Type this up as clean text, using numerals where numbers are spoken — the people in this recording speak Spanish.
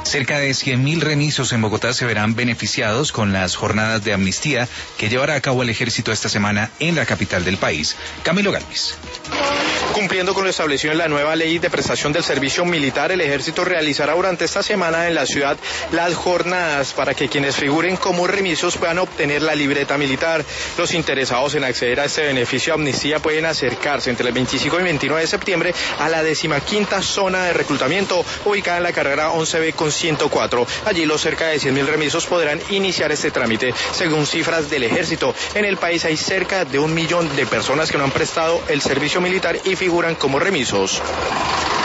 Cerca de 100.000 remisos en Bogotá se verán beneficiados con las jornadas de amnistía que llevará a cabo el Ejército esta semana en la capital del país. Camilo Galvis. Cumpliendo con lo establecido en la nueva ley de prestación del servicio militar, el Ejército realizará durante esta semana en la ciudad las jornadas para que quienes figuren como remisos puedan obtener la libreta militar. Los interesados en acceder a este beneficio de amnistía pueden acercarse entre el 25 y 29 de septiembre a la 15ª zona de reclutamiento ubicada en la carrera 11B con 104. Allí los cerca de 100.000 remisos podrán iniciar este trámite. Según cifras del Ejército, en el país hay cerca de 1 millón de personas que no han prestado el servicio militar y figuran como remisos.